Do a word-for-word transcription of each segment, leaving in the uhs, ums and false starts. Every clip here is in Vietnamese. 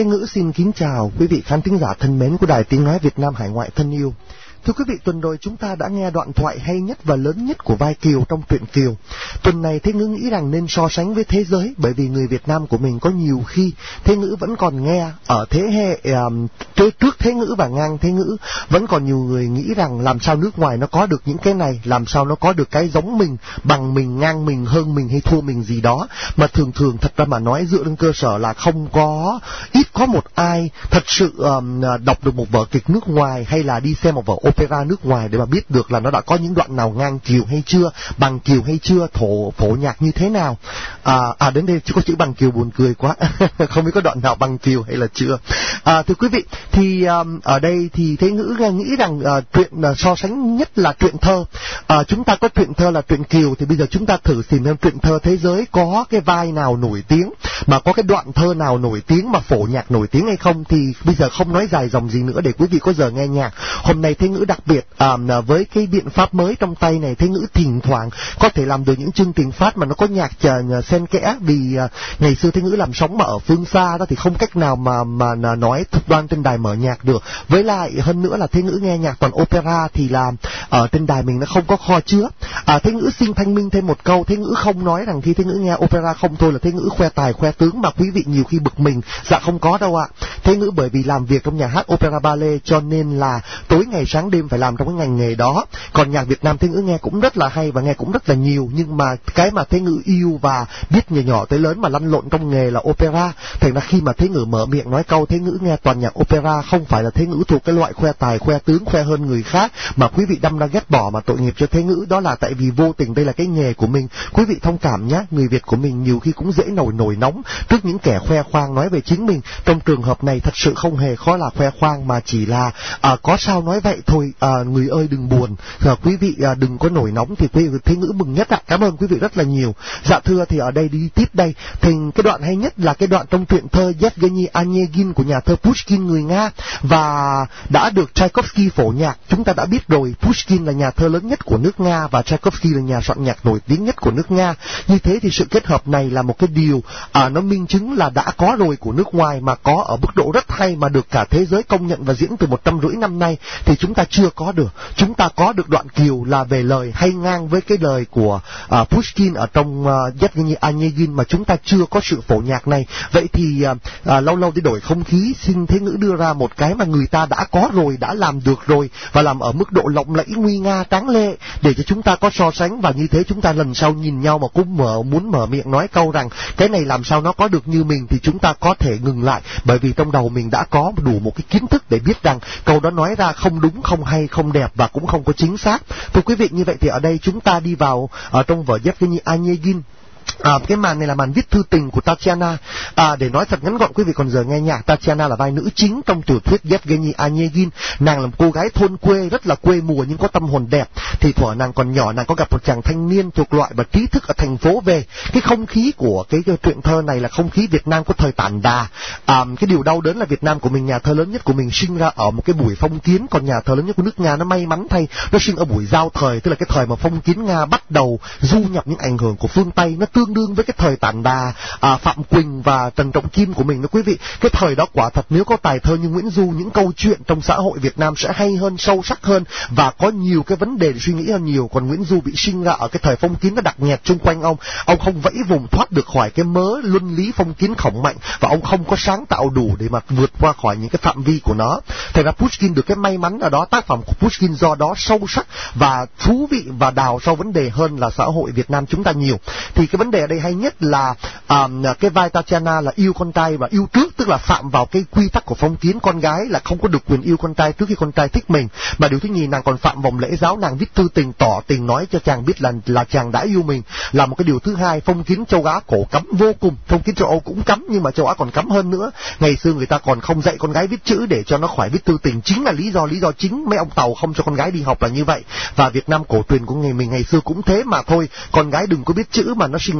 Thế Ngữ xin kính chào quý vị khán thính giả thân mến của Đài Tiếng Nói Việt Nam Hải Ngoại thân yêu. Thưa quý vị, tuần rồi chúng ta đã nghe đoạn thoại hay nhất và lớn nhất của vai Kiều trong truyện Kiều. Tuần này Thế Ngữ nghĩ rằng nên so sánh với thế giới, bởi vì người Việt Nam của mình có nhiều khi Thế Ngữ vẫn còn nghe ở thế hệ um, trước Thế Ngữ và ngang Thế Ngữ, vẫn còn nhiều người nghĩ rằng làm sao nước ngoài nó có được những cái này, làm sao nó có được cái giống mình, bằng mình, ngang mình, hơn mình hay thua mình gì đó. Mà thường thường thật ra mà nói, dựa trên cơ sở là không có, ít có một ai thật sự um, đọc được một vở kịch nước ngoài hay là đi xem một vở opera nước ngoài để mà biết được là nó đã có những đoạn nào ngang Kiều hay chưa, bằng Kiều hay chưa, thổ phổ nhạc như thế nào. À, à đến đây chỉ có chữ bằng Kiều buồn cười quá, không biết có đoạn nào bằng Kiều hay là chưa. À, thưa quý vị, thì um, ở đây thì Thế Ngữ nghĩ rằng uh, truyện uh, so sánh nhất là truyện thơ. Uh, chúng ta có truyện thơ là truyện Kiều, thì bây giờ chúng ta thử tìm xem truyện thơ thế giới có cái vai nào nổi tiếng, mà có cái đoạn thơ nào nổi tiếng mà phổ nhạc nổi tiếng hay không. Thì bây giờ không nói dài dòng gì nữa để quý vị có giờ nghe nhạc. Hôm nay Thế Ngữ đặc biệt à, với cái biện pháp mới trong tay này, Thế Ngữ thỉnh thoảng có thể làm được những chương trình phát mà nó có nhạc uh, xen kẽ, vì uh, ngày xưa Thế Ngữ làm sóng mà ở phương xa đó thì không cách nào mà mà nói thực đoan trên đài mở nhạc được. Với lại hơn nữa là Thế Ngữ nghe nhạc toàn opera thì là ở trên đài mình nó không có kho chứa. À, Thế Ngữ xin thanh minh thêm một câu, Thế Ngữ không nói rằng khi Thế Ngữ nghe opera không thôi là Thế Ngữ khoe tài khoe tướng mà quý vị nhiều khi bực mình. Dạ không có đâu ạ. Thế Ngữ bởi vì làm việc trong nhà hát opera ballet cho nên là tối ngày sáng đêm phải làm trong cái ngành nghề đó. Còn nhạc Việt Nam Thế Ngữ nghe cũng rất là hay và nghe cũng rất là nhiều, nhưng mà cái mà Thế Ngữ yêu và biết nhỏ nhỏ tới lớn mà lăn lộn trong nghề là opera. Thành ra khi mà Thế Ngữ mở miệng nói câu Thế Ngữ nghe toàn nhạc opera, không phải là Thế Ngữ thuộc cái loại khoe tài khoe tướng, khoe hơn người khác mà quý vị đâm ra ghét bỏ mà tội nghiệp cho Thế Ngữ. Đó là tại vì vô tình đây là cái nghề của mình. Quý vị thông cảm nhé, người Việt của mình nhiều khi cũng dễ nổi nổi nóng trước những kẻ khoe khoang nói về chính mình. Trong trường hợp này thật sự không hề khó là khoe khoang, mà chỉ là à, có sao nói vậy thôi. À, người ơi đừng buồn, à, quý vị à, đừng có nổi nóng thì quý vị Thế Ngữ mừng nhất ạ. Cảm ơn quý vị rất là nhiều. Dạ thưa, thì ở đây đi tiếp đây thì cái đoạn hay nhất là cái đoạn trong truyện thơ Yevgeny Onegin của nhà thơ Pushkin người Nga, và đã được Tchaikovsky phổ nhạc. Chúng ta đã biết rồi, Pushkin là nhà thơ lớn nhất của nước Nga và Tchaikovsky là nhà soạn nhạc nổi tiếng nhất của nước Nga. Như thế thì sự kết hợp này là một cái điều à, nó minh chứng là đã có rồi của nước ngoài, mà có ở mức độ rất hay mà được cả thế giới công nhận và diễn từ một trăm rưỡi năm nay thì chúng ta chưa có được. Chúng ta có được đoạn Kiều là về lời hay ngang với cái lời của uh, Pushkin ở trong uh, Yevgeny Onegin, mà chúng ta chưa có sự phổ nhạc này. Vậy thì uh, uh, lâu lâu để đổi không khí, xin Thế Ngữ đưa ra một cái mà người ta đã có rồi, đã làm được rồi và làm ở mức độ lộng lẫy nguy nga tráng lệ để cho chúng ta có so sánh, và như thế chúng ta lần sau nhìn nhau mà cũng mở muốn mở miệng nói câu rằng cái này làm sao nó có được như mình thì chúng ta có thể ngừng lại, bởi vì trong đầu mình đã có đủ một cái kiến thức để biết rằng câu đó nói ra không đúng, không hay, không đẹp và cũng không có chính xác. Thưa quý vị, như vậy thì ở đây chúng ta đi vào ở trong vở Yevgeny Onegin. À, cái màn này là màn viết thư tình của Tatiana. À, để nói thật ngắn gọn quý vị còn giờ nghe nhạc, Tatiana là vai nữ chính trong tiểu thuyết Yevgeny Onegin. Nàng là một cô gái thôn quê, rất là quê mùa nhưng có tâm hồn đẹp. Thì thuở nàng còn nhỏ, nàng có gặp một chàng thanh niên thuộc loại và trí thức ở thành phố về. Cái không khí của cái, cái truyện thơ này là không khí Việt Nam của thời tản đà. À, cái điều đau đớn là Việt Nam của mình, nhà thơ lớn nhất của mình sinh ra ở một cái buổi phong kiến, còn nhà thơ lớn nhất của nước Nga nó may mắn thay, nó sinh ở buổi giao thời, tức là cái thời mà phong kiến Nga bắt đầu du nhập những ảnh hưởng của phương Tây. Nó tương đương với cái thời tản đà à, Phạm Quỳnh và Trần Trọng Kim của mình đó quý vị. Cái thời đó quả thật nếu có tài thơ như Nguyễn Du, những câu chuyện trong xã hội Việt Nam sẽ hay hơn, sâu sắc hơn và có nhiều cái vấn đề để suy nghĩ hơn nhiều. Còn Nguyễn Du bị sinh ra ở cái thời phong kiến nó đặc nhẹt chung quanh ông, ông không vẫy vùng thoát được khỏi cái mớ luân lý phong kiến khổng mạnh, và ông không có sáng tạo đủ để mà vượt qua khỏi những cái phạm vi của nó. Thành ra Pushkin được cái may mắn ở đó, tác phẩm của Pushkin do đó sâu sắc và thú vị và đào sâu vấn đề hơn là xã hội Việt Nam chúng ta nhiều. Thì cái vấn đề ở đây hay nhất là um, cái vai Tatiana là yêu con trai và yêu trước, tức là phạm vào cái quy tắc của phong kiến, con gái là không có được quyền yêu con trai trước khi con trai thích mình. Mà điều thứ nhì, nàng còn phạm vòng lễ giáo, nàng viết thư tình tỏ tình nói cho chàng biết là là chàng đã yêu mình, là một cái điều thứ hai. Phong kiến châu Á cổ cấm vô cùng, phong kiến châu Âu cũng cấm nhưng mà châu Á còn cấm hơn nữa. Ngày xưa người ta còn không dạy con gái viết chữ để cho nó khỏi viết thư tình, chính là lý do lý do chính mấy ông Tàu không cho con gái đi học là như vậy. Và Việt Nam cổ truyền của ngày mình ngày xưa cũng thế mà thôi, con gái đừng có biết chữ mà nó sinh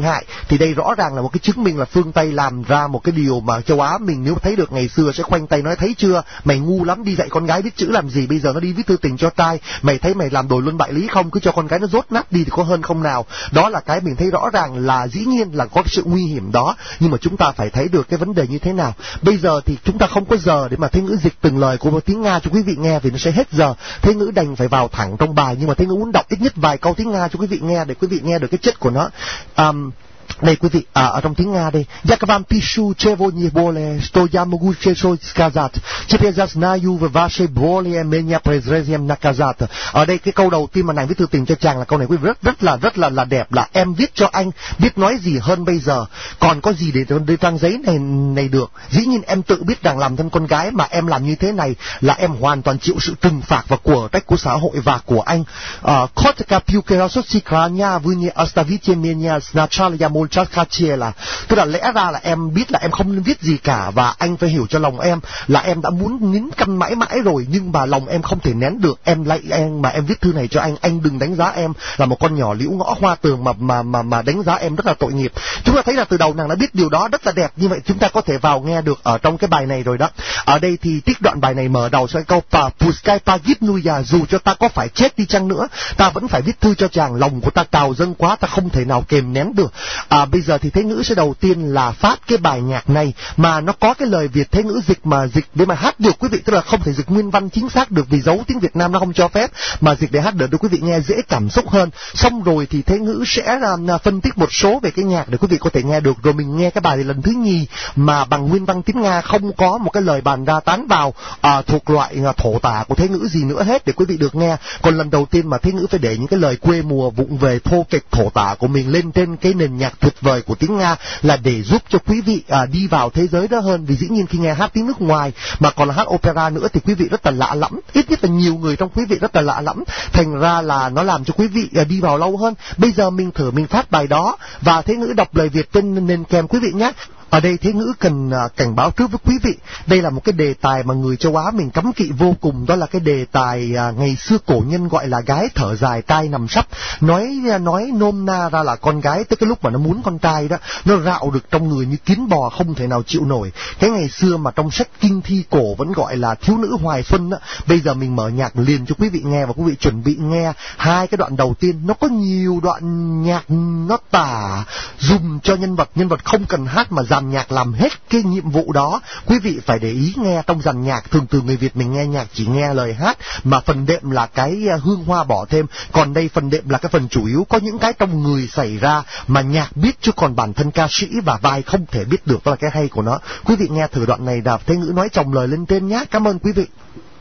thương hại. Thì đây rõ ràng là một cái chứng minh là phương Tây làm ra một cái điều mà châu Á mình nếu thấy được ngày xưa sẽ khoanh tay nói thấy chưa, mày ngu lắm, đi dạy con gái biết chữ làm gì, bây giờ nó đi viết thư tình cho trai, mày thấy mày làm đồi luân bại lý không, cứ cho con gái nó dốt nát đi thì có hơn không nào. Đó là cái mình thấy rõ ràng là dĩ nhiên là có sự nguy hiểm đó, nhưng mà chúng ta phải thấy được cái vấn đề như thế nào. Bây giờ thì chúng ta không có giờ để mà Thế Ngữ dịch từng lời của tiếng Nga cho quý vị nghe vì nó sẽ hết giờ. Thế Ngữ đành phải vào thẳng trong bài, nhưng mà Thế Ngữ muốn đọc ít nhất vài câu tiếng Nga cho quý vị nghe để quý vị nghe được cái chất của nó. Um, Đây quý vị, à, ở trong tiếng Nga đây. Jak wam pišu chevo nie bole, što ja mogu chesoj skazat. Теперь я знаю в вашей боли меня презрением наказать. Ở đây cái câu đầu tiên mà nàng viết thư tình cho chàng là câu này quý vị rất rất là rất là là đẹp, là em viết cho anh biết nói gì hơn bây giờ. Còn có gì để để trang giấy này này được. Dĩ nhiên em tự biết rằng làm thân con gái mà em làm như thế này là em hoàn toàn chịu sự trừng phạt và của trách của xã hội và của anh. Kotka piukera sosikrania vunie ostavite меня sначала я молчал là, tức là lẽ ra là em biết là em không nên viết gì cả và anh phải hiểu cho lòng em là em đã muốn nín căm mãi mãi rồi, nhưng mà lòng em không thể nén được. Em lại em mà em viết thư này cho anh, anh đừng đánh giá em là một con nhỏ liễu ngõ hoa tường mà mà mà mà đánh giá em rất là tội nghiệp. Chúng ta thấy là từ đầu nàng đã biết điều đó rất là đẹp, như vậy chúng ta có thể vào nghe được ở trong cái bài này rồi đó. Ở đây thì trích đoạn bài này mở đầu cho câu pa puskai pa gipnuya, dù cho ta có phải chết đi chăng nữa ta vẫn phải viết thư cho chàng, lòng của ta trào dâng quá, ta không thể nào kềm nén được. À, bây giờ thì Thế Ngữ sẽ đầu tiên là phát cái bài nhạc này mà nó có cái lời Việt Thế Ngữ dịch mà dịch để mà hát được quý vị, tức là không thể dịch nguyên văn chính xác được vì dấu tiếng Việt Nam nó không cho phép, mà dịch để hát được để quý vị nghe dễ cảm xúc hơn. Xong rồi thì Thế Ngữ sẽ uh, phân tích một số về cái nhạc để quý vị có thể nghe được, rồi mình nghe cái bài này lần thứ nhì mà bằng nguyên văn tiếng Nga, không có một cái lời bàn ra tán vào uh, thuộc loại uh, thổ tả của Thế Ngữ gì nữa hết để quý vị được nghe. Còn lần đầu tiên mà Thế Ngữ phải để những cái lời quê mùa vụng về thô kệch thổ tả của mình lên trên cái nền nhạc tuyệt vời của tiếng Nga là để giúp cho quý vị à, đi vào thế giới đó hơn. Vì dĩ nhiên khi nghe hát tiếng nước ngoài mà còn là hát opera nữa thì quý vị rất là lạ lẫm, ít nhất là nhiều người trong quý vị rất là lạ lẫm, thành ra là nó làm cho quý vị à, đi vào lâu hơn. Bây giờ mình thử mình phát bài đó và Thế Ngữ đọc lời Việt trên nền kèm quý vị nhé. Ở đây Thế Ngữ cần uh, cảnh báo trước với quý vị, đây là một cái đề tài mà người châu Á mình cấm kỵ vô cùng, đó là cái đề tài uh, ngày xưa cổ nhân gọi là gái thở dài trai nằm sấp. Nói uh, nói nôm na ra là con gái tới cái lúc mà nó muốn con trai đó, nó rạo được trong người như kiến bò không thể nào chịu nổi. Cái ngày xưa mà trong sách kinh thi cổ vẫn gọi là thiếu nữ hoài xuân đó. Bây giờ mình mở nhạc liền cho quý vị nghe và quý vị chuẩn bị nghe hai cái đoạn đầu tiên. Nó có nhiều đoạn nhạc nó tả dùng cho nhân vật, nhân vật không cần hát mà dàn nhạc làm hết cái nhiệm vụ đó. Quý vị phải để ý nghe trong dàn nhạc, thường từ người Việt mình nghe nhạc chỉ nghe lời hát mà phần đệm là cái hương hoa bỏ thêm, còn đây phần đệm là cái phần chủ yếu, có những cái trong người xảy ra mà nhạc biết chứ còn bản thân ca sĩ và vai không thể biết được, đó là cái hay của nó. Quý vị nghe thử đoạn này, Đạp Thế Ngữ nói chồng lời lên tên nhé. Cảm ơn quý vị.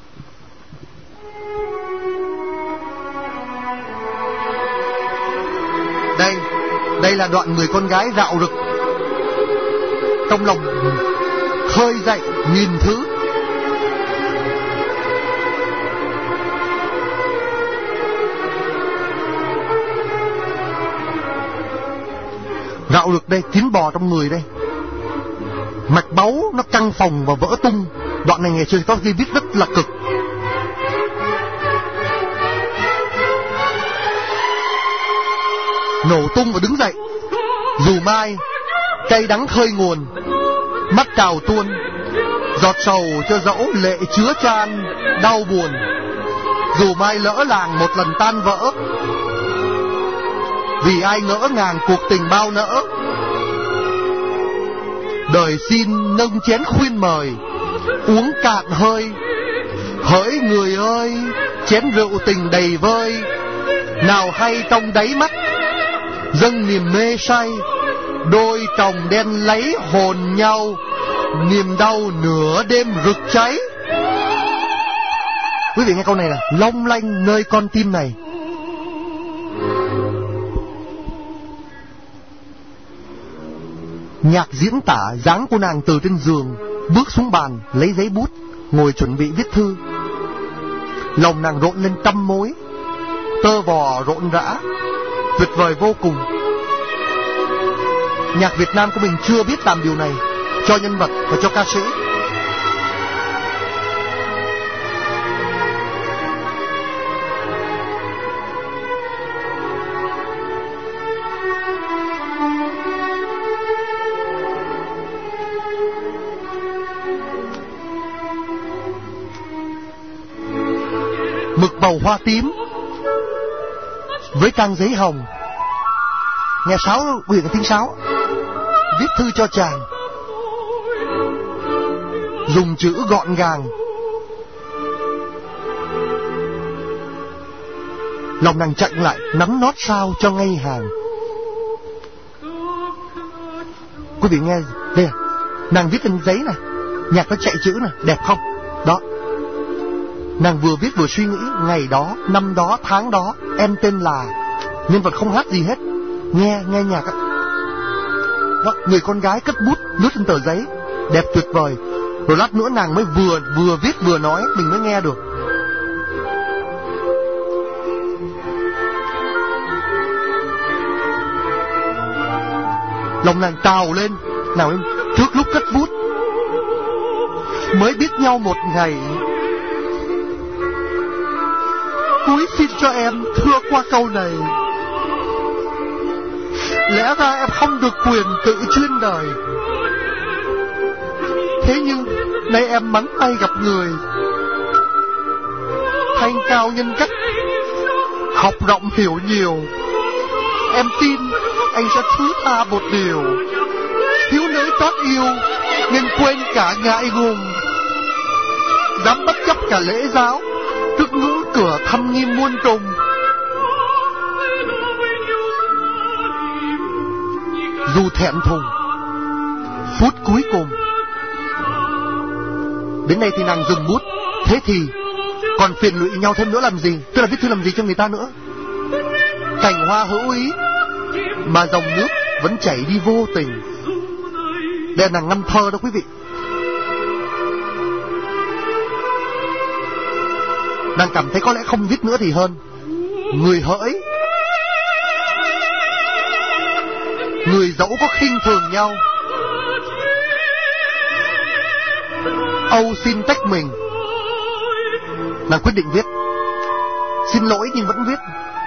Đây, đây là đoạn người con gái rạo rực trong lòng khơi dậy nghìn thứ. Rạo rực đây, kiến bò trong người đây, mạch máu nó căng phồng và vỡ tung. Đoạn này ngày xưa có khi viết rất là cực. Nổ tung và đứng dậy. Dù mai cay đắng khơi nguồn, mắt trào tuôn, giọt sầu cho dẫu lệ chứa chan đau buồn. Dù mai lỡ làng một lần tan vỡ, vì ai ngỡ ngàng cuộc tình bao nỡ. Đời xin nâng chén khuyên mời, uống cạn hơi. Hỡi người ơi, chén rượu tình đầy vơi, nào hay trong đáy mắt dâng niềm mê say. Đôi chồng đen lấy hồn nhau, niềm đau nửa đêm rực cháy. Quý vị nghe câu này là long lanh nơi con tim này. Nhạc diễn tả dáng của nàng từ trên giường bước xuống bàn, lấy giấy bút, ngồi chuẩn bị viết thư. Lòng nàng rộn lên trăm mối, tơ vò rộn rã, tuyệt vời vô cùng. Nhạc Việt Nam của mình chưa biết làm điều này cho nhân vật và cho ca sĩ. mực màu hoa tím với trang giấy hồng. Nghe sáo quyển tiếng sáo, viết thư cho chàng, dùng chữ gọn gàng. Lòng nàng chặn lại, nắn nót sao cho ngay hàng. Quý vị nghe đây à, nàng viết trên giấy này, nhạc nó chạy chữ này, đẹp không? Đó, nàng vừa viết vừa suy nghĩ. Ngày đó, năm đó, tháng đó, em tên là, nhân vật không hát gì hết, nghe nghe nhạc á. Đó, người con gái cất bút lướt trên tờ giấy, đẹp tuyệt vời. Rồi lát nữa nàng mới vừa vừa viết vừa nói, mình mới nghe được. Lòng nàng trào lên. Nào em, trước lúc cất bút, mới biết nhau một ngày, cúi xin cho em thưa qua câu này. Lẽ ra em không được quyền tự chuyên đời, thế nhưng nay em mắn tay gặp người thanh cao nhân cách, học rộng hiểu nhiều. Em tin anh sẽ thứ tha một điều, thiếu nữ trót yêu nên quên cả ngại ngùng, dám bất chấp cả lễ giáo trước ngưỡng cửa thâm nghiêm muôn trùng. Dù thẹn thùng, phút cuối cùng, đến đây thì nàng dừng bút. Thế thì còn phiền lụy nhau thêm nữa làm gì? Tức là viết thư làm gì cho người ta nữa? Cành hoa hữu ý mà dòng nước vẫn chảy đi vô tình. Đây là nàng ngâm thơ đó quý vị. Nàng cảm thấy có lẽ không viết nữa thì hơn. Người hỡi, người dẫu có khinh thường nhau, âu xin tách mình. Nàng quyết định viết. Xin lỗi nhưng vẫn viết.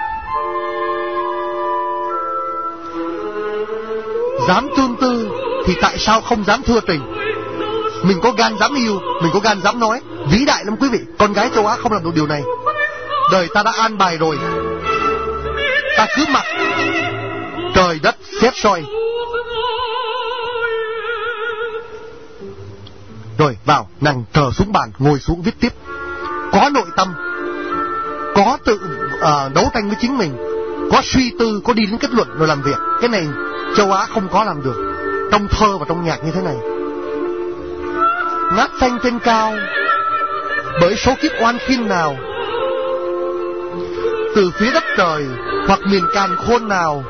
Dám tương tư thì tại sao không dám thưa tình? Mình có gan dám yêu, mình có gan dám nói. Vĩ đại lắm quý vị. Con gái châu Á không làm được điều này. Đời ta đã an bài rồi, ta cứ mặc trời đất xét soi. Rồi vào, nàng thờ xuống bàn, ngồi xuống viết tiếp. Có nội tâm, có tự uh, đấu tranh với chính mình, có suy tư, có đi đến kết luận rồi làm việc. Cái này châu Á không có làm được trong thơ và trong nhạc như thế này. Ngát xanh trên cao bởi số kiếp oan khiên nào, từ phía đất trời hoặc miền càn khôn nào,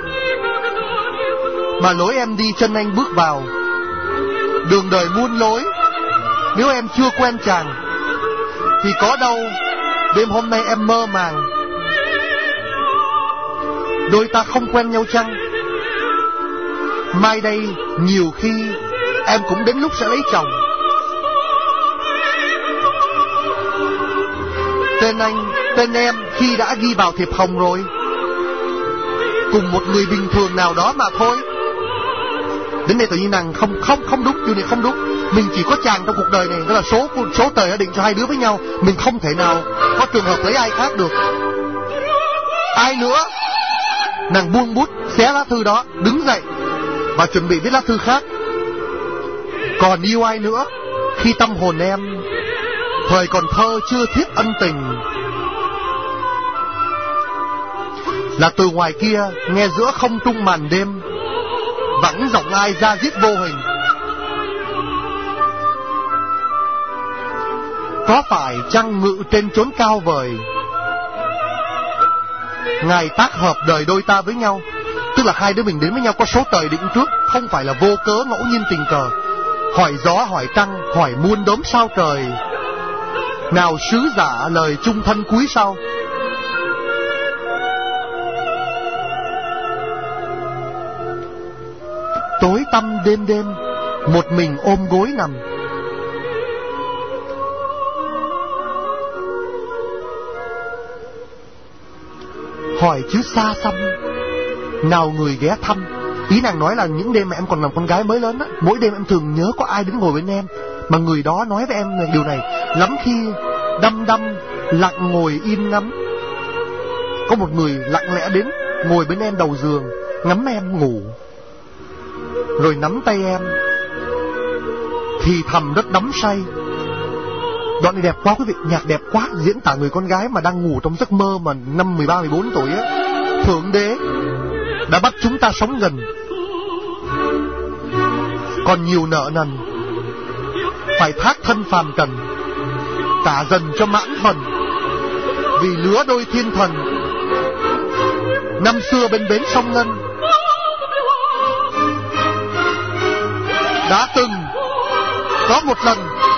mà lối em đi chân anh bước vào. Đường đời muôn lối, nếu em chưa quen chàng thì có đâu đêm hôm nay em mơ màng. Đôi ta không quen nhau chăng? Mai đây nhiều khi em cũng đến lúc sẽ lấy chồng. Tên anh, tên em khi đã ghi vào thiệp hồng rồi, cùng một người bình thường nào đó mà thôi. Đến đây tự nhiên nàng không không không đúng, điều này không đúng. Mình chỉ có chàng trong cuộc đời này, đó là số số trời đã định cho hai đứa với nhau. Mình không thể nào có trường hợp lấy ai khác được. Ai nữa? Nàng buông bút, xé lá thư đó, đứng dậy và chuẩn bị viết lá thư khác. Còn yêu ai nữa khi tâm hồn em thời còn thơ chưa thiết ân tình? Là từ ngoài kia nghe giữa không trung màn đêm vẳng giọng ai ra giết vô hình. Có phải chăng ngự trên chốn cao vời, Ngài tác hợp đời đôi ta với nhau? Tức là hai đứa mình đến với nhau có số trời định trước, không phải là vô cớ ngẫu nhiên tình cờ. Hỏi gió hỏi trăng, hỏi muôn đốm sao trời, nào sứ giả lời chung thân cuối sau. Tối tăm đêm đêm, một mình ôm gối nằm, hỏi chứ xa xăm, nào người ghé thăm. Ý nàng nói là những đêm mà em còn làm con gái mới lớn á, mỗi đêm em thường nhớ có ai đến ngồi bên em, mà người đó nói với em điều này. Lắm khi đăm đăm lặng ngồi im ngắm. Có một người lặng lẽ đến, ngồi bên em đầu giường, ngắm em ngủ, rồi nắm tay em, thì thầm rất đắm say. Đoạn này đẹp quá quý vị, nhạc đẹp quá, diễn tả người con gái mà đang ngủ trong giấc mơ mà năm mười ba mười bốn tuổi á. Thượng đế đã bắt chúng ta sống gần, còn nhiều nợ nần phải thác thân phàm trần, trả dần cho mãn phần, vì lứa đôi thiên thần. Năm xưa bên bến sông Ngân đã từng có một lần,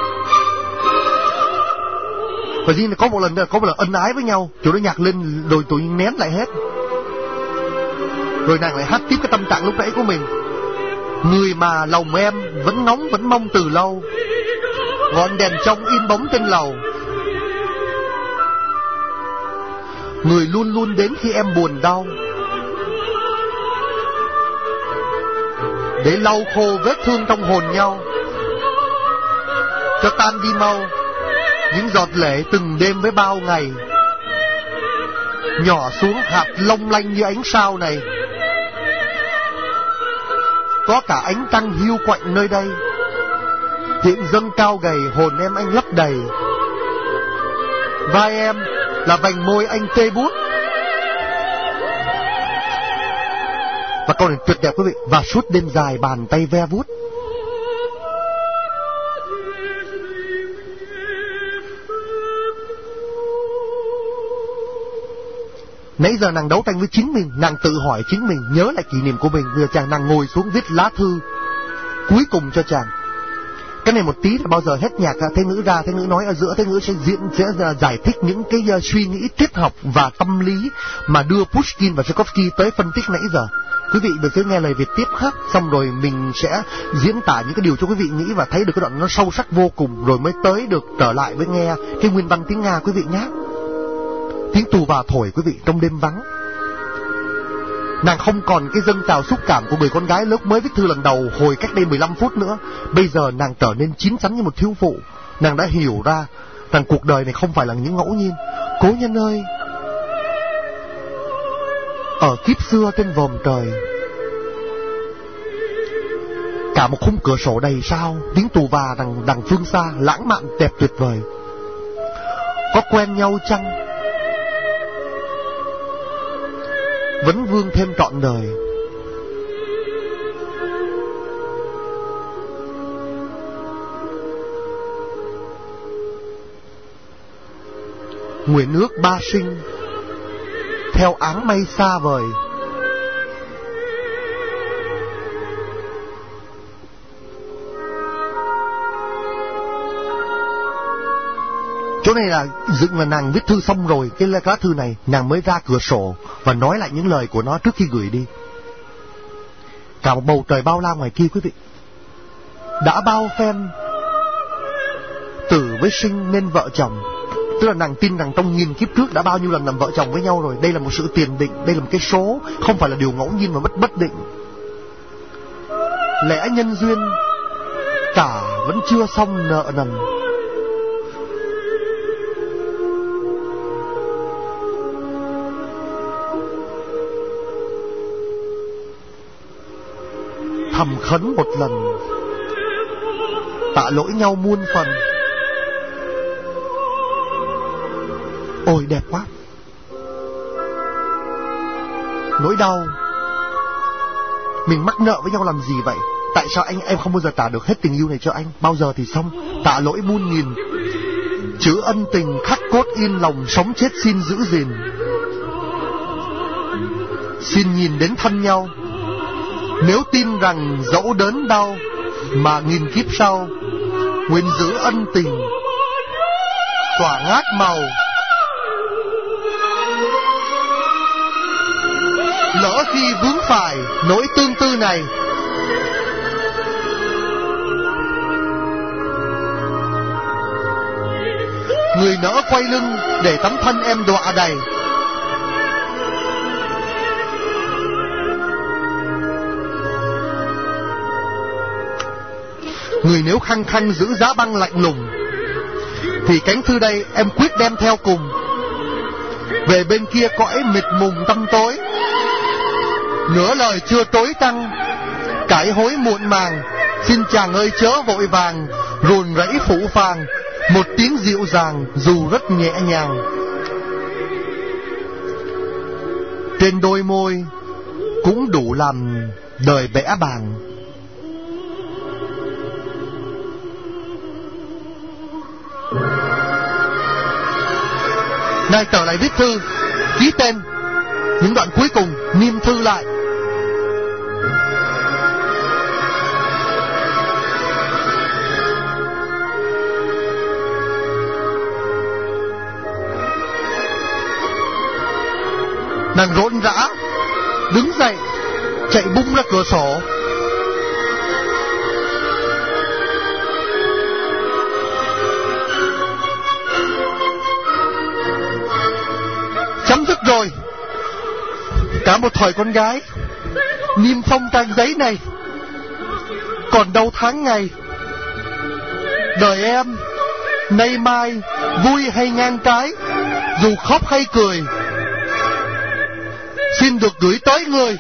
và riêng là có một lần có một lần ân ái với nhau. Chỗ đó nhạc lên rồi tụi nén lại hết, rồi nàng lại hát tiếp cái tâm trạng lúc nãy của mình. Người mà lòng em vẫn ngóng vẫn mong từ lâu, ngọn đèn trong in bóng trên lầu. Người luôn luôn đến khi em buồn đau, để lau khô vết thương trong hồn nhau, cho tan đi mau những giọt lệ từng đêm với bao ngày, nhỏ xuống hạt long lanh như ánh sao này. Có cả ánh trăng hiu quạnh nơi đây, hiện dâng cao gầy, hồn em anh lấp đầy. Vai em là vành môi anh tê bút. Và câu này tuyệt đẹp quý vị. Và suốt đêm dài bàn tay ve vuốt. Nãy giờ nàng đấu tranh với chính mình, nàng tự hỏi chính mình, nhớ lại kỷ niệm của mình. Bây giờ chàng nàng ngồi xuống viết lá thư cuối cùng cho chàng. Cái này một tí là bao giờ hết nhạc, thế ngữ ra, thế ngữ nói ở giữa, thế ngữ sẽ diễn sẽ giải thích những cái uh, suy nghĩ triết học và tâm lý mà đưa Pushkin và Tchaikovsky tới phân tích nãy giờ. Quý vị được sẽ nghe lời Việt tiếp hát, xong rồi mình sẽ diễn tả những cái điều cho quý vị nghĩ và thấy được cái đoạn nó sâu sắc vô cùng, rồi mới tới được trở lại với nghe cái nguyên văn tiếng Nga quý vị nhé. Tiếng tù và thổi quý vị trong đêm vắng. Nàng không còn cái dâng trào xúc cảm của người con gái lúc mới viết thư lần đầu hồi cách đây mười lăm phút nữa. Bây giờ nàng trở nên chín chắn như một thiếu phụ. Nàng đã hiểu ra rằng cuộc đời này không phải là những ngẫu nhiên. Cố nhân ơi, ở kiếp xưa trên vòm trời, cả một khung cửa sổ đầy sao, tiếng tù và đằng, đằng phương xa, lãng mạn đẹp tuyệt vời. Có quen nhau chăng? Vẫn vương thêm trọn đời. Nguyện ước ba sinh theo áng mây xa vời. Chỗ này là dựng là nàng viết thư xong rồi, cái lá thư này nàng mới ra cửa sổ và nói lại những lời của nó trước khi gửi đi. Cả một bầu trời bao la ngoài kia quý vị. Đã bao phen tử với sinh nên vợ chồng. Tức là nàng tin rằng trong nghìn kiếp trước đã bao nhiêu lần làm vợ chồng với nhau rồi. Đây là một sự tiền định, đây là một cái số, không phải là điều ngẫu nhiên mà bất bất định. Lẽ nhân duyên cả vẫn chưa xong nợ nần. Thầm khấn một lần, tạ lỗi nhau muôn phần. Ôi đẹp quá. Nỗi đau, mình mắc nợ với nhau làm gì vậy? Tại sao anh em không bao giờ trả được hết tình yêu này cho anh? Bao giờ thì xong. Tạ lỗi muôn nghìn, chữ ân tình khắc cốt in lòng, sống chết xin giữ gìn. Xin nhìn đến thân nhau, nếu tin rằng dẫu đớn đau mà nghìn kiếp sau, nguyện giữ ân tình tỏa ngát màu. Lỡ khi vướng phải nỗi tương tư này, người nỡ quay lưng để tấm thân em đọa đầy. Người nếu khăng khăng giữ giá băng lạnh lùng, thì cánh thư đây em quyết đem theo cùng. Về bên kia cõi mịt mùng tăm tối, nửa lời chưa tối tăm, cải hối muộn màng. Xin chàng ơi chớ vội vàng, rồn rẫy phủ phàng, một tiếng dịu dàng dù rất nhẹ nhàng. Trên đôi môi cũng đủ làm đời bẽ bàng. Nay tờ lại viết thư, ký tên, những đoạn cuối cùng niêm thư lại. Nàng rộn rã đứng dậy, chạy bung ra cửa sổ. Chấm dứt rồi. Cả một thời con gái, niêm phong trang giấy này. Còn đâu tháng ngày. Đời em, nay mai, vui hay ngang trái, dù khóc hay cười, xin được gửi tới người.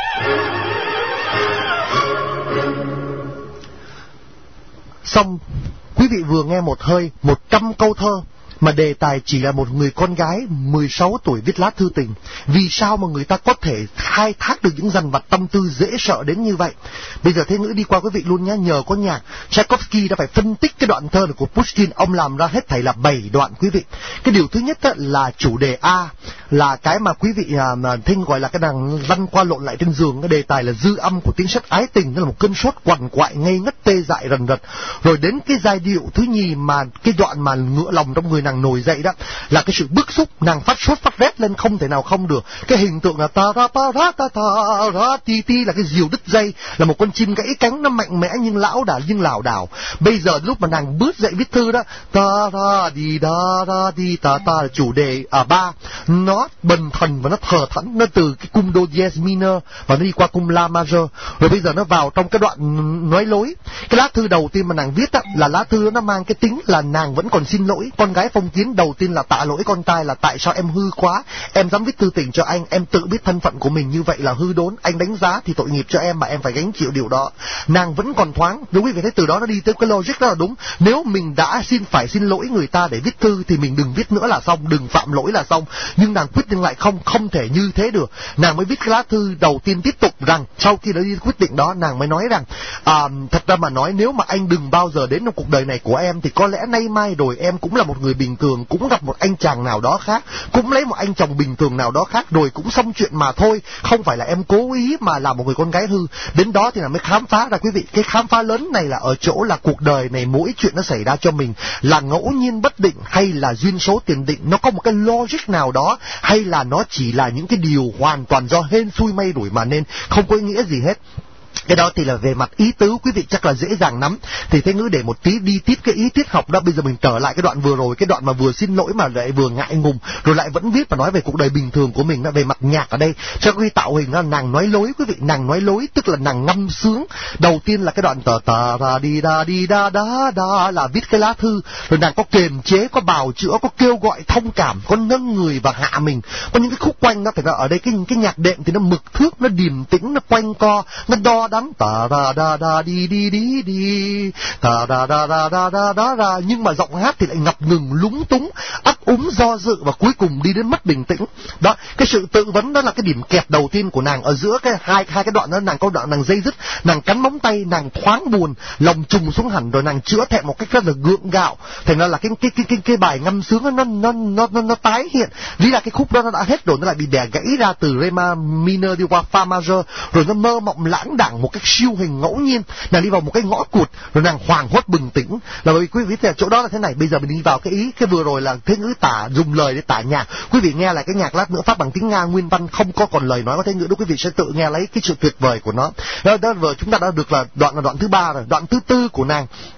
Xong, quý vị vừa nghe một hơi một trăm câu thơ mà đề tài chỉ là một người con gái mười sáu tuổi viết lá thư tình. Vì sao mà người ta có thể khai thác được những dằn vặt tâm tư dễ sợ đến như vậy? Bây giờ Thế Ngữ đi qua quý vị luôn nhé. Nhờ có nhạc, Tchaikovsky đã phải phân tích cái đoạn thơ này của Pushkin. Ông làm ra hết thảy là bảy đoạn quý vị. Cái điều thứ nhất là chủ đề A, là cái mà quý vị à, mà Thinh gọi là cái đàn lăn qua lộn lại trên giường. Cái đề tài là dư âm của tiếng sét ái tình, đó là một cơn sốt quằn quại ngây ngất tê dại rần rật. Rồi đến cái giai điệu thứ nhì, mà cái đoạn mà ngựa lòng trong người nàng nổi dậy đó, là cái sự bức xúc, nàng phát sốt phát rét lên không thể nào không được. Cái hình tượng là ta ra ta ra ta ta ra ti ti, là cái diều đứt dây, là một con chim gãy cánh, nó mạnh mẽ nhưng lão đảo nhưng lảo đảo. Bây giờ lúc mà nàng bước dậy viết thư đó, ta ra đi da ra đi ta ta, là chủ đề à ba, nó bần thần và nó thờ thẫn, nó từ cái cung do diez minor và nó đi qua cung la major, rồi bây giờ nó vào trong cái đoạn nói lối. Cái lá thư đầu tiên mà nàng viết đó, là lá thư đó, nó mang cái tính là nàng vẫn còn xin lỗi. Con gái phong kiến đầu tiên là tạ lỗi con trai, là tại sao em hư quá, em dám viết thư tình cho anh, em tự biết thân phận của mình như vậy là hư đốn, anh đánh giá thì tội nghiệp cho em mà em phải gánh chịu điều đó. Nàng vẫn còn thoáng, đúng quý vị thấy từ đó nó đi tới cái logic đó là đúng. Nếu mình đã xin phải xin lỗi người ta để viết thư thì mình đừng viết nữa là xong, đừng phạm lỗi là xong. Nhưng nàng quyết định lại không, không thể như thế được. Nàng mới viết cái lá thư đầu tiên tiếp tục rằng, sau khi đã đi quyết định đó, nàng mới nói rằng à, thật ra mà nói, nếu mà anh đừng bao giờ đến trong cuộc đời này của em thì có lẽ nay mai rồi em cũng là một người bình thường, cũng gặp một anh chàng nào đó khác, cũng lấy một anh chồng bình thường nào đó khác, rồi cũng xong chuyện mà thôi. Không phải là em cố ý mà là một người con gái hư. Đến đó thì là mới khám phá ra quý vị. Cái khám phá lớn này là ở chỗ là cuộc đời này mỗi chuyện nó xảy ra cho mình là ngẫu nhiên bất định hay là duyên số tiền định, nó có một cái logic nào đó, hay là nó chỉ là những cái điều hoàn toàn do hên xui may rủi mà nên, không có ý nghĩa gì hết. Cái đó thì là về mặt ý tứ, quý vị chắc là dễ dàng nắm. Thì Thế Ngữ để một tí đi tiếp cái ý tiết học đó. Bây giờ mình trở lại cái đoạn vừa rồi, cái đoạn mà vừa xin lỗi mà lại vừa ngại ngùng, rồi lại vẫn viết và nói về cuộc đời bình thường của mình đó. Về mặt nhạc ở đây, cho cái tạo hình đó, nàng nói lối quý vị, nàng nói lối tức là nàng ngâm sướng. Đầu tiên là cái đoạn tờ tờ ra đi da đi da đá đá, là viết cái lá thư, rồi nàng có kiềm chế, có bào chữa, có kêu gọi thông cảm, có nâng người và hạ mình, có những cái khúc quanh đó. Thì ở đây cái cái nhạc đệm thì nó mực thước, nó điềm tĩnh, nó quanh co, nó đo đắn, ta da da da đi đi đi đi, ta da da da da da da da, nhưng mà giọng hát thì lại ngập ngừng, lúng túng, ấp úng, do dự và cuối cùng đi đến mất bình tĩnh. Đó, cái sự tự vấn đó là cái điểm kẹt đầu tiên của nàng. Ở giữa cái hai hai cái đoạn đó, nàng có đoạn nàng dây dứt, nàng cắn móng tay, nàng thoáng buồn, lòng trùng xuống hẳn, rồi nàng chữa thẹn một cách rất là gượng gạo. Thành ra là cái cái cái cái, cái bài ngâm sướng nó nó nó nó nó tái hiện. Lý là cái khúc đó nó đã hết rồi, nó lại bị đè gãy ra từ re minor đi qua fa major, rồi nó mơ mộng lãng đãng một cách siêu hình ngẫu nhiên. Nàng đi vào một cái ngõ cụt, rồi nàng hoàng hốt bừng tỉnh. Là bởi quý vị thấy chỗ đó là thế này. Bây giờ mình đi vào cái ý, cái vừa rồi là Thế Ngữ tả, dùng lời để tả nhạc. Quý vị nghe lại cái nhạc lát nữa phát bằng tiếng Nga nguyên văn, không có còn lời nói của Thế Ngữ đâu, quý vị sẽ tự nghe lấy cái sự tuyệt vời của nó. Đó, đó vừa chúng ta đã được là đoạn là đoạn thứ ba rồi. Đoạn thứ tư của nàng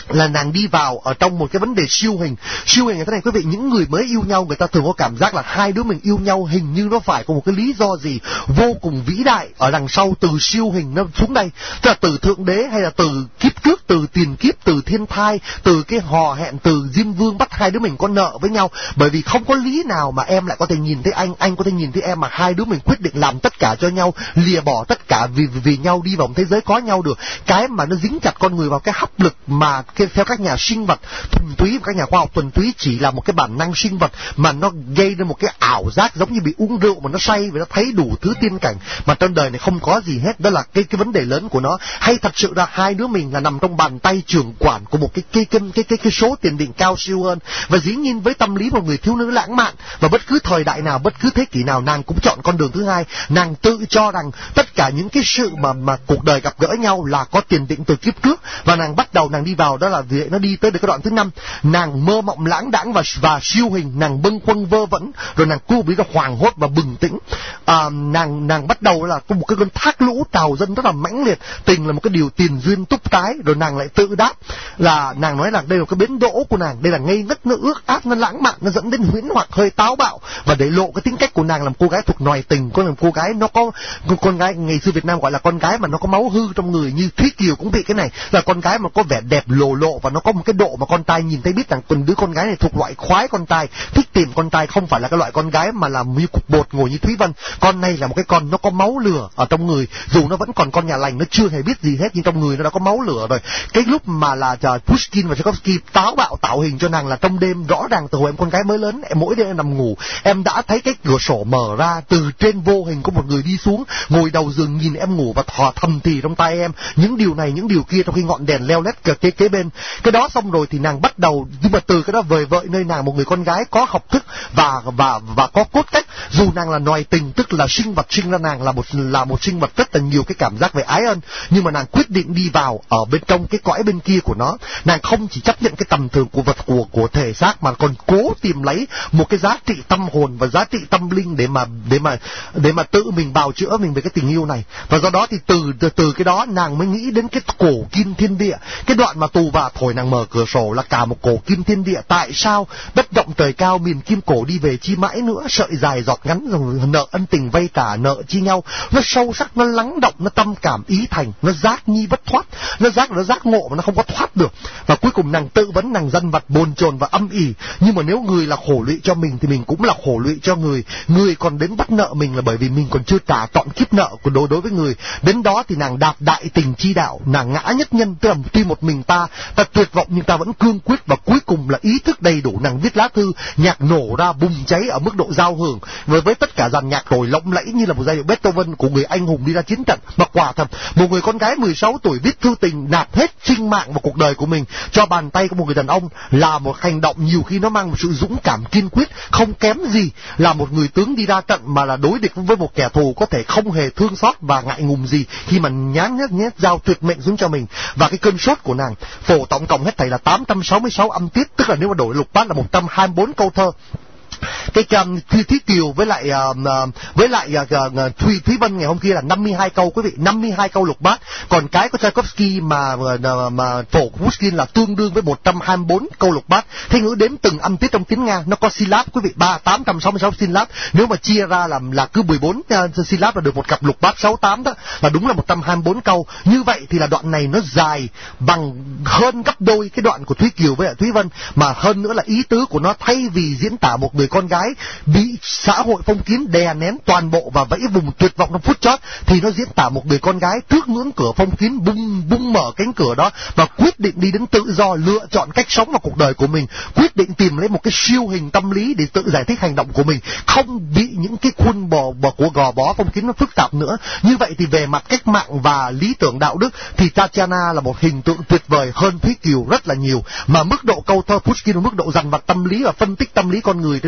là nàng đi vào ở trong một cái vấn đề siêu hình. Siêu hình là thế này quý vị, những người mới yêu nhau người ta thường có cảm giác là hai đứa mình yêu nhau hình như nó phải có một cái lý do gì vô cùng vĩ đại ở đằng sau từ siêu hình nó xuống đây, tức là từ thượng đế hay là từ kiếp trước, từ tiền kiếp, từ thiên thai, từ cái hò hẹn, từ Diêm Vương bắt hai đứa mình có nợ với nhau. Bởi vì không có lý nào mà em lại có thể nhìn thấy anh, anh có thể nhìn thấy em mà hai đứa mình quyết định làm tất cả cho nhau, lìa bỏ tất cả vì vì nhau đi vào một thế giới có nhau được. Cái mà nó dính chặt con người vào cái hấp lực mà cái, theo các nhà sinh vật thuần túy và các nhà khoa học thuần túy chỉ là một cái bản năng sinh vật mà nó gây ra một cái ảo giác giống như bị uống rượu mà nó say và nó thấy đủ thứ tiên cảnh mà trên đời này không có gì hết. Đó là cái cái vấn đề lớn của nó. Hay thật sự ra hai đứa mình là nằm trong bàn tay trưởng quản của một cái cái cái cái cái, cái số tiền định cao siêu hơn. Và dĩ nhiên với tâm lý một người thiếu nữ lãng mạn và bất cứ thời đại nào, bất cứ thế kỷ nào, nàng cũng chọn con đường thứ hai. Nàng tự cho rằng tất cả những cái sự mà mà cuộc đời gặp gỡ nhau là có tiền định từ kiếp trước, và nàng bắt đầu nàng đi vào đó là vì nó đi tới được cái đoạn thứ năm. Nàng mơ mộng lãng đãng và và siêu hình, nàng bâng khuâng vơ vẩn, rồi nàng cu bí ra hoàng hốt và bừng tỉnh. À, nàng nàng bắt đầu là có một cái cơn thác lũ trào dâng rất là mãnh liệt. Tình là một cái điều tiền duyên túc trái. Rồi nàng lại tự đáp là nàng nói là đây là cái bến đỗ của nàng, đây là ngây ngất, nó ước ác, nó lãng mạn, nó dẫn đến huyễn hoặc hơi táo bạo, và để lộ cái tính cách của nàng làm cô gái thuộc nòi tình. Con làm cô gái nó có con gái ngày xưa Việt Nam gọi là con gái mà nó có máu hư trong người, như Thúy Kiều cũng bị cái này, là con gái mà có vẻ đẹp lồ lộ và nó có một cái độ mà con trai nhìn thấy biết rằng từng đứa con gái này thuộc loại khoái con trai, thích tìm con trai, không phải là cái loại con gái mà là như cục bột ngồi như Thúy Vân. Con này là một cái con nó có máu lửa ở trong người, dù nó vẫn còn con nhà lành, nó chưa hề biết gì hết, nhưng trong người nó đã có máu lửa rồi. Cái lúc mà là Pushkin và Tchaikovsky táo bạo tạo hình cho nàng là trong đêm, rõ ràng từ hồi em con gái mới lớn, em mỗi đêm em nằm ngủ em đã thấy cái cửa sổ mở ra, từ trên vô hình có một người đi xuống ngồi đầu giường nhìn em ngủ và thò thầm thì trong tai em những điều này những điều kia, trong khi ngọn đèn leo lét kế kế bên. Cái đó xong rồi thì nàng bắt đầu, nhưng mà từ cái đó vời vợi nơi nàng một người con gái có học thức và và và có cốt cách. Dù nàng là nòi tình, tức là sinh vật sinh ra nàng là một là một sinh vật rất là nhiều cái cảm giác về ái ân, nhưng mà nàng quyết định đi vào ở bên trong cái cõi bên kia của nó. Nàng không chỉ chấp nhận cái tầm thường của vật của của thể xác mà còn cố tìm lấy một cái giá trị tâm hồn và giá trị tâm linh để mà để mà để mà tự mình bào chữa mình về cái tình yêu này. Và do đó thì từ từ, từ cái đó nàng mới nghĩ đến cái cổ kim thiên địa, cái đoạn mà tù và thổi nàng mở cửa sổ là cả một cổ kim thiên địa. Tại sao bất động trời cao miền kim cổ đi về chi mãi nữa, sợi dài giọt ngắn rồi nợ ân tình vay trả nợ chi nhau. Nó sâu sắc, nó lắng động, nó tâm cảm ý thành, nó giác nhi bất thoát, nó giác nó giác ngộ mà nó không có thoát được. Và cuối cùng nàng tự vấn nàng dân vật bồn chồn và âm ỉ. Nhưng mà nếu người là khổ lụy cho mình thì mình cũng là khổ lụy cho người. Người còn đến bắt nợ mình là bởi vì mình còn chưa trả trọn kiếp nợ của đối đối với người. Đến đó thì nàng đạt đại tình chi đạo, nàng ngã nhất nhân, tức là tuy một mình ta ta tuyệt vọng nhưng ta vẫn cương quyết, và cuối cùng là ý thức đầy đủ. Nàng viết lá thư, nhạc nổ ra bùng cháy ở mức độ giao hưởng với với tất cả dàn nhạc rồi lộng lẫy như là một giai điệu Beethoven của người anh hùng đi ra chiến trận. Mà quả thật một người con gái mười sáu tuổi viết thư tình nạp hết sinh mạng và cuộc đời của mình cho bàn tay của một người đàn ông là một hành động nhiều khi nó mang một sự dũng cảm kiên quyết, không kém gì là một người tướng đi ra trận mà là đối địch với một kẻ thù có thể không hề thương xót và ngại ngùng gì khi mà nhán nhét nhét dao tuyệt mệnh xuống cho mình. Và cái cơn sốt của nàng phổ tổng cộng hết thảy là tám trăm sáu mươi sáu âm tiết, tức là nếu mà đổi lục bát là một trăm hai mươi bốn câu thơ. Cái um, Thúy, Thúy Kiều với lại uh, với lại uh, uh, Thúy Thúy Vân ngày hôm kia là năm mươi hai câu quý vị, năm mươi hai câu lục bát. Còn cái của Tchaikovsky mà uh, mà phổ của Pushkin là tương đương với một trăm hai mươi bốn câu lục bát. Thế ngữ đếm từng âm tiết trong tiếng Nga nó có syllab quý vị, ba tám trăm sáu mươi sáu syllab. Nếu mà chia ra làm là cứ mười bốn uh, syllab là được một cặp lục bát sáu tám đó, là đúng là một trăm hai mươi bốn câu. Như vậy thì là đoạn này nó dài bằng hơn gấp đôi cái đoạn của Thúy Kiều với lại Thúy Vân, mà hơn nữa là ý tứ của nó thay vì diễn tả một người con gái bị xã hội phong kiến đè nén toàn bộ và vẫy vùng tuyệt vọng trong phút chót, thì nó diễn tả một người con gái trước ngưỡng cửa phong kiến bung bung mở cánh cửa đó và quyết định đi đến tự do, lựa chọn cách sống và cuộc đời của mình, quyết định tìm lấy một cái siêu hình tâm lý để tự giải thích hành động của mình, không bị những cái khuôn bò, bò của gò bó phong kiến nó phức tạp nữa. Như vậy thì về mặt cách mạng và lý tưởng đạo đức thì Tatiana là một hình tượng tuyệt vời hơn Thúy Kiều rất là nhiều, mà mức độ câu thơ Pushkin, mức độ dằn vặt tâm lý và phân tích tâm lý con người trên cương cử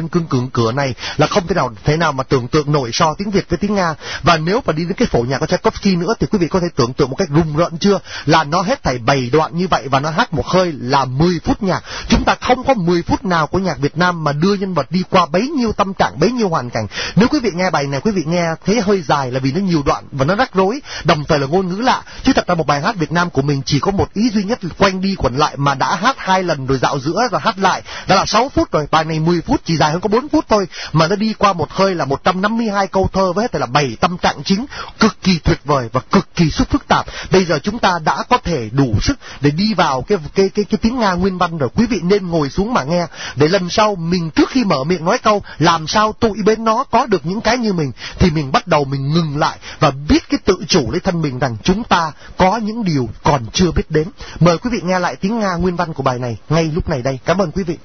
ngưỡng cửa này là không thể nào thế nào mà tưởng tượng nổi so tiếng Việt với tiếng Nga. Và nếu mà đi đến cái phổ nhạc của Tchaikovsky nữa thì quý vị có thể tưởng tượng một cách rùng rợn chưa, là nó hết thảy bảy đoạn như vậy và nó hát một hơi là mười phút nhạc. Chúng ta không có mười phút nào của nhạc Việt Nam mà đưa nhân vật đi qua bấy nhiêu tâm trạng, bấy nhiêu hoàn cảnh. Nếu quý vị nghe bài này, quý vị nghe thấy hơi dài là vì nó nhiều đoạn và nó rắc rối, đồng thời là ngôn ngữ lạ. Chứ thật ra một bài hát Việt Nam của mình chỉ có một ý duy nhất, quanh đi quẩn lại mà đã hát hai lần rồi dạo giữa rồi hát lại, đó là sáu phút rồi. Bài này mười phút, chỉ dài hơn có bốn phút thôi, mà nó đi qua một hơi là một trăm năm mươi hai câu thơ với hết là bảy tâm trạng chính, cực kỳ tuyệt vời và cực kỳ sức phức tạp. Bây giờ chúng ta đã có thể đủ sức để đi vào cái cái cái cái tiếng Nga nguyên văn rồi. Quý vị nên ngồi xuống mà nghe, để lần sau mình trước khi mở miệng nói câu làm sao tụi bên nó có được những cái như mình, thì mình bắt đầu mình ngừng lại và biết cái tự chủ lấy thân mình rằng chúng ta có những điều còn chưa biết đến. Mời quý vị nghe lại tiếng Nga nguyên văn của bài này ngay lúc này đây. Cảm ơn quý vị.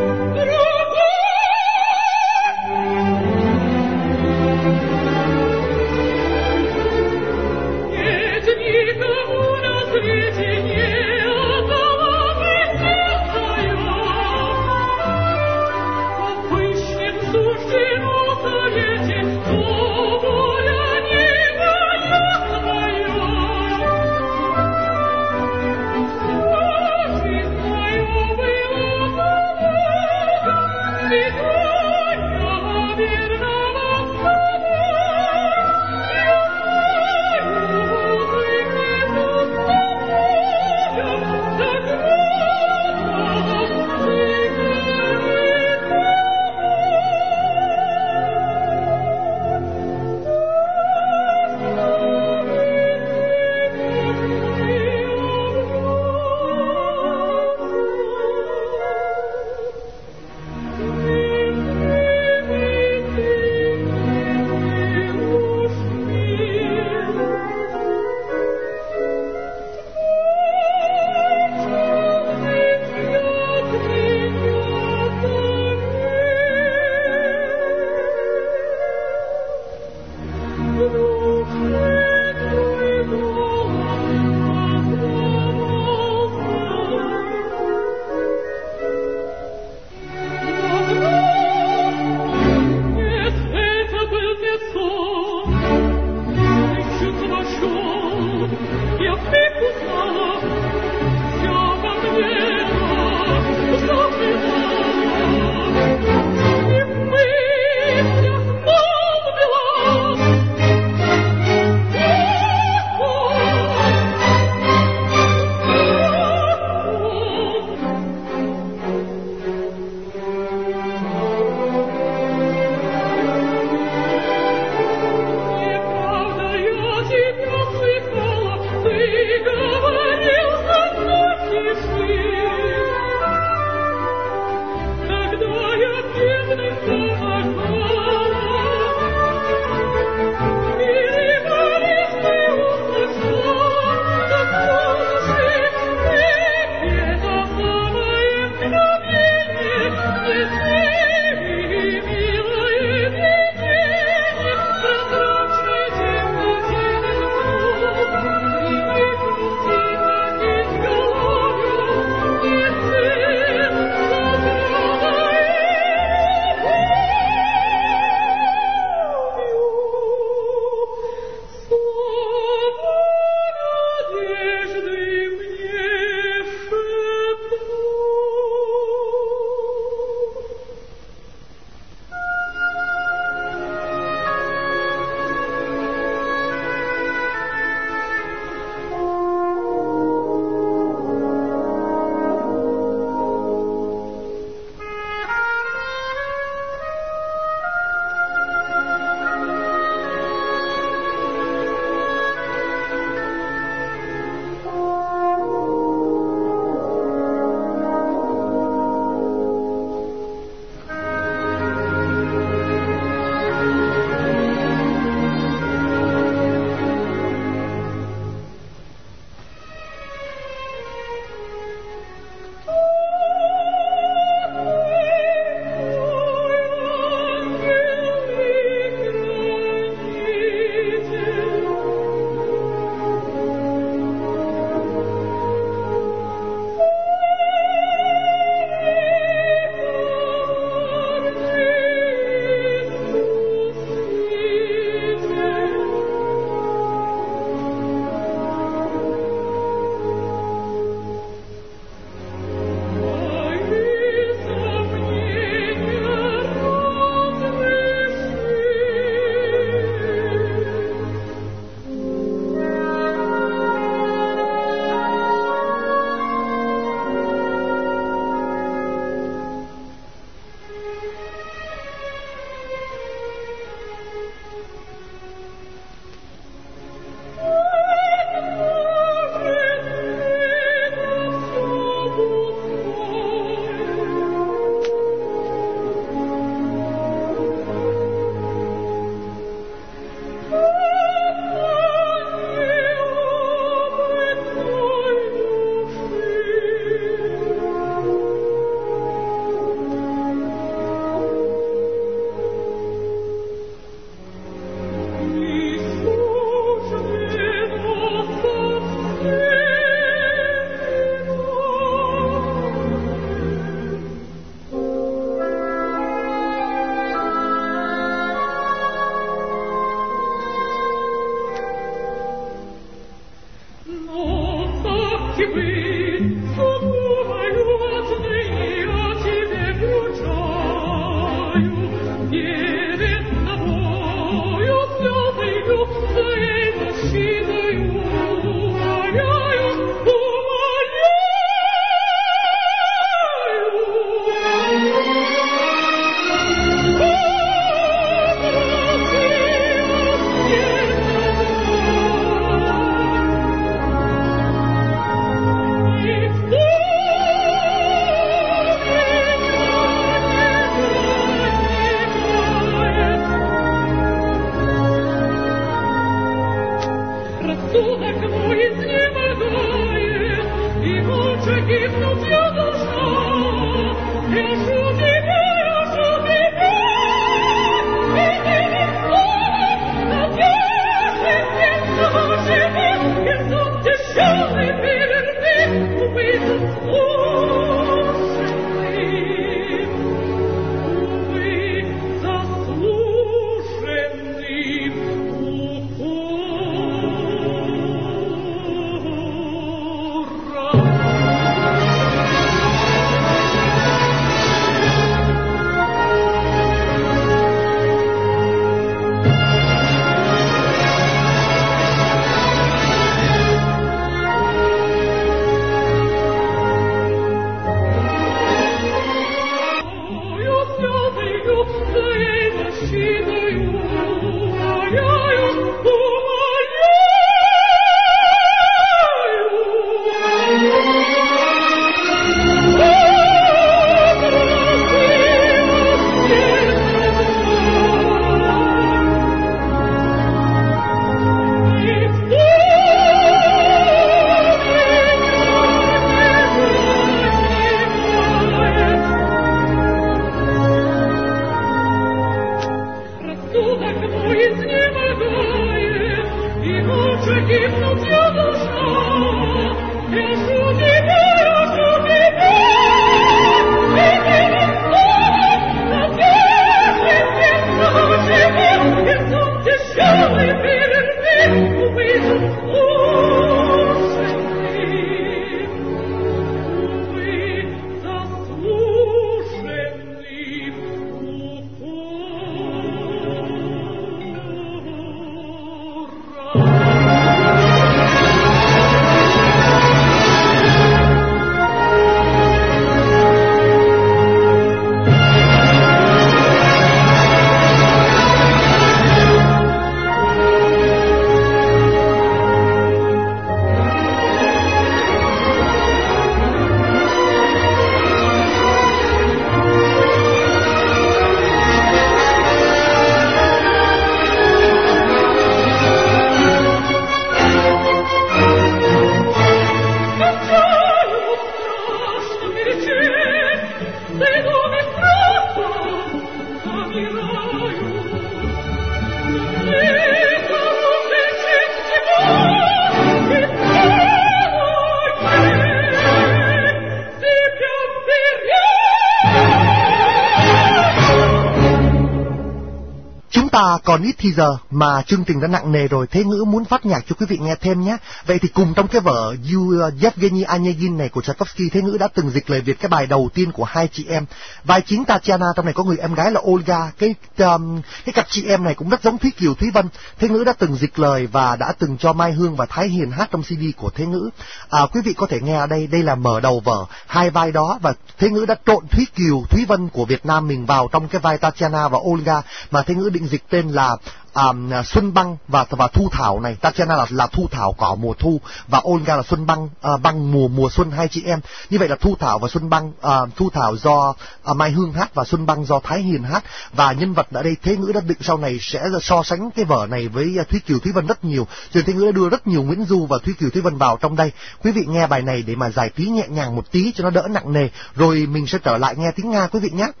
À, còn ít thì giờ mà chương trình đã nặng nề rồi, Thế Ngữ muốn phát nhạc cho quý vị nghe thêm nhé. Vậy thì cùng trong cái vở You Yevgeny Onegin này của Tchaikovsky, Thế Ngữ đã từng dịch lời Việt cái bài đầu tiên của hai chị em. Vai chính Tatiana, trong này có người em gái là Olga. Cái um, cái cặp chị em này cũng rất giống Thúy Kiều, Thúy Vân. Thế Ngữ đã từng dịch lời và đã từng cho Mai Hương và Thái Hiền hát trong xê đê của Thế Ngữ. À, quý vị có thể nghe ở đây, đây là mở đầu vở, hai vai đó, và Thế Ngữ đã trộn Thúy Kiều, Thúy Vân của Việt Nam mình vào trong cái vai Tatiana và Olga, mà Thế Ngữ định dịch tên là Um, Xuân Băng và và Thu Thảo này. Tatiana là là Thu Thảo cỏ mùa thu và Olga là Xuân Băng, uh, băng mùa mùa xuân, hai chị em. Như vậy là Thu Thảo và Xuân Băng, uh, Thu Thảo do uh, Mai Hương hát và Xuân Băng do Thái Hiền hát. Và nhân vật ở đây Thế Ngữ đã định sau này sẽ so sánh cái vở này với uh, Thúy Kiều, Thúy Vân rất nhiều. Cho nên Thế Ngữ đã đưa rất nhiều Nguyễn Du và Thúy Kiều, Thúy Vân vào trong đây. Quý vị nghe bài này để mà giải trí nhẹ nhàng một tí cho nó đỡ nặng nề, rồi mình sẽ trở lại nghe tiếng Nga quý vị nhé.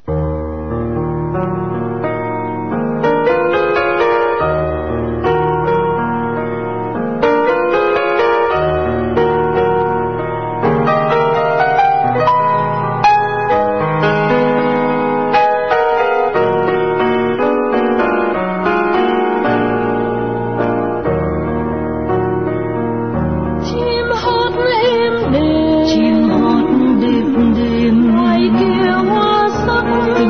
Chim hót đêm đêm ngoài kia hoa sắc.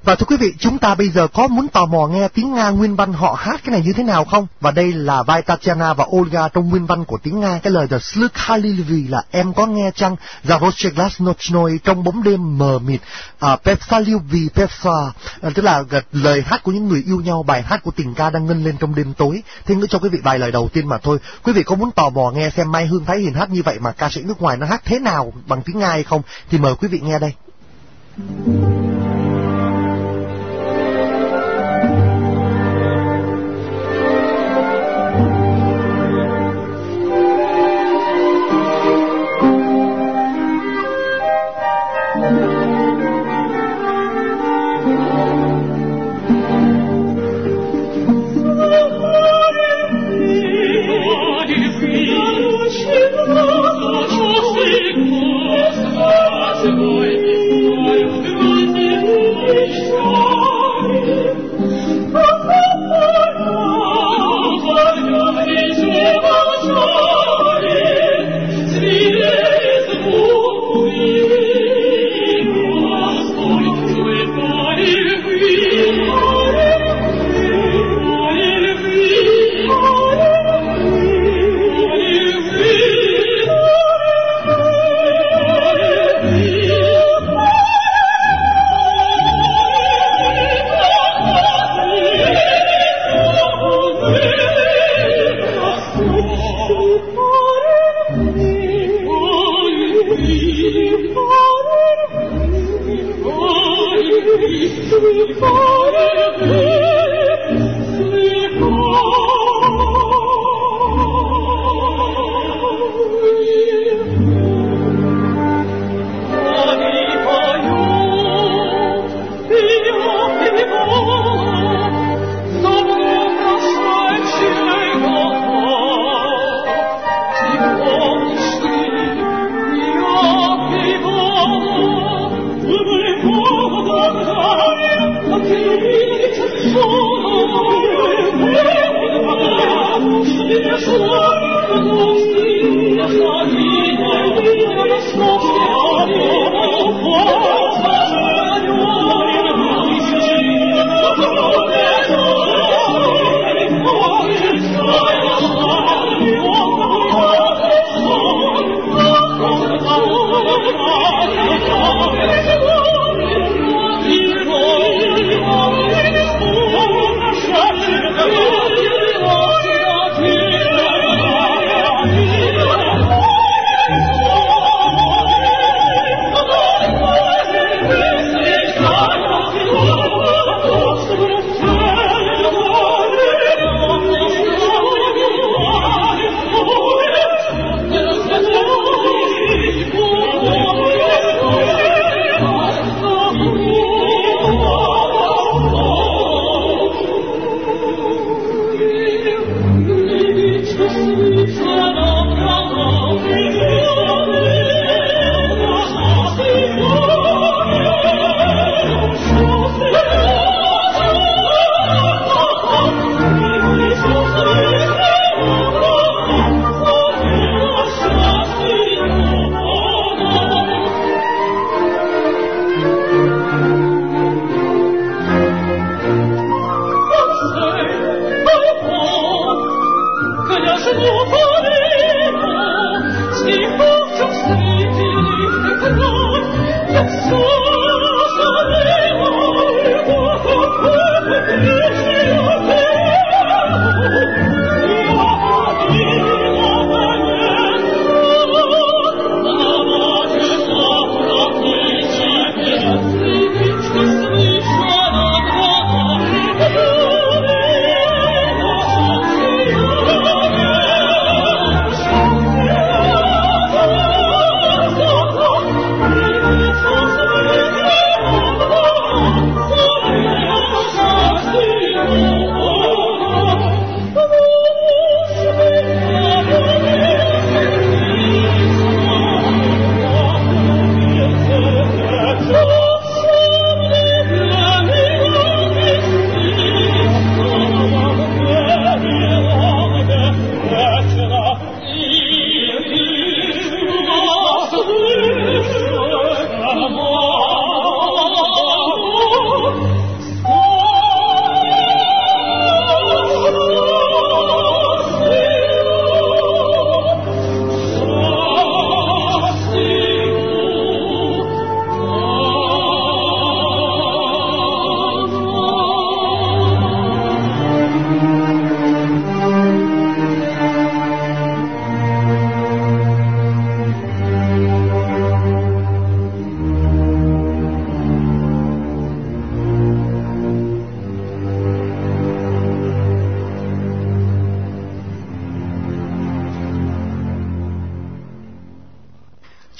Và thưa quý vị, chúng ta bây giờ có muốn tò mò nghe tiếng Nga nguyên văn họ hát cái này như thế nào không? Và đây là vai Tatiana và Olga trong nguyên văn của tiếng Nga. Cái lời The Slukhalilvi là em có nghe chăng? Zaroche Glas Nochnoi trong bóng đêm mờ mịt. À, Pepsalivvi Pepsa, à, tức là lời hát của những người yêu nhau, bài hát của tình ca đang ngân lên trong đêm tối. Thế nữa cho quý vị bài lời đầu tiên mà thôi. Quý vị có muốn tò mò nghe xem Mai Hương Thái Hiền hát như vậy mà ca sĩ nước ngoài nó hát thế nào bằng tiếng Nga hay không? Thì mời quý vị nghe đây. Okay.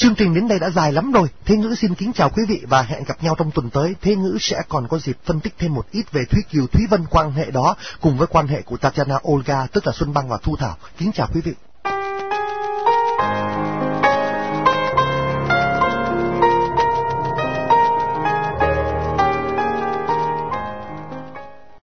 Chương trình đến đây đã dài lắm rồi. Thế Ngữ xin kính chào quý vị và hẹn gặp nhau trong tuần tới. Thế Ngữ sẽ còn có dịp phân tích thêm một ít về Thúy Kiều, Thúy Vân, quan hệ đó cùng với quan hệ của Tatiana, Olga, tức là Xuân Bang và Thu Thảo. Kính chào quý vị.